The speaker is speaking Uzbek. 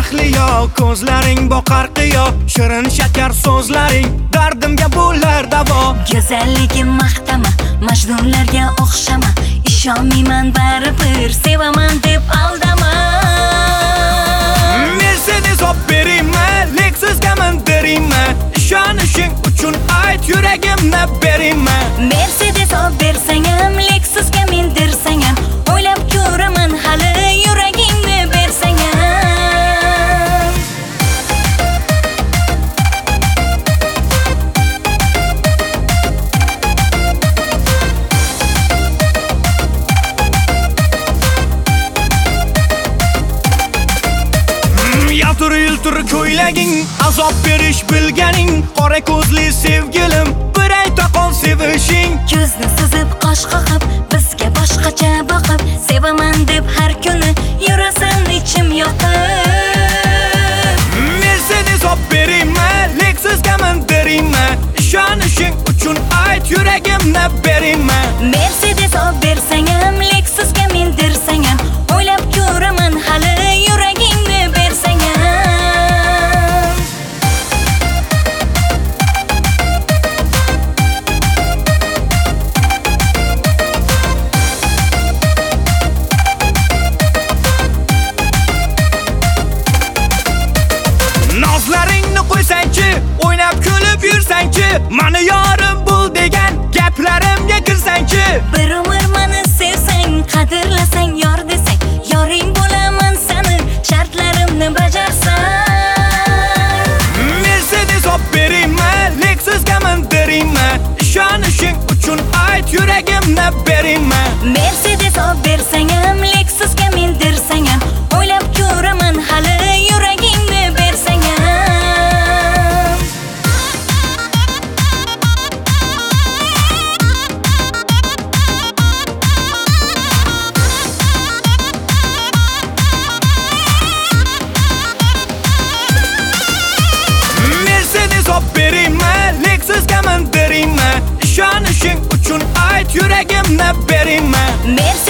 Mahliyo ko'zlaring boqar qiyo, shirin shakar so'zlaring dardimga bo'lar davo. Go'zalligim maqtama, majdunlarga o'xshama, ishonmayman baribir, sevaman deb aldama. Mercedes olib beraymi, Lexusga mindiraymi? Ishonishing uchun ayt, yuragimni beraymi? Mercedes olib bersang ham, Lexusga mindirsang ham, o'ylab ko'raman hali, yuragingni bersang ham. Yiltir ko'ylaging, azob berish bilganing, qora ko'zli sevgilim, bir ayta qol sevishing. Ko'zni suzib qosh qoqib, bizga boshqacha boqib, sevaman deb har kuni yurasan ichim yoqib. Mercedes olib beraymi, Lexusga mindiraymi? Ishonishing uchun ayt, yuragimni beraymi? Mercedes olib bersang ham, Lexusga mindirsang ham, o'ylab ko'raman hali, yuragingni bersang ham. Nozlaringni qo'ysangchi, o'ynab kulib yursangchi, mani yorim bo'l degan gaplarimga kirsangchi. Bir umr meni sevsang, qadrlasang, yor desang, yoring bo'laman seni, shartlarimni bajarsang. Mercedes olib beraymi, Lexusga mindiraymi? Ishonishing uchun ayt, yuragimni beraymi? Mercedes olib bersang ham, Lexusga mindirsang ham, o'ylab ko'raman hali, yuragingni bersang ham. Mercedes olib beraymi, Lexusga mindiraymi? Ishonishing uchun ayt, yuragimni beraymi?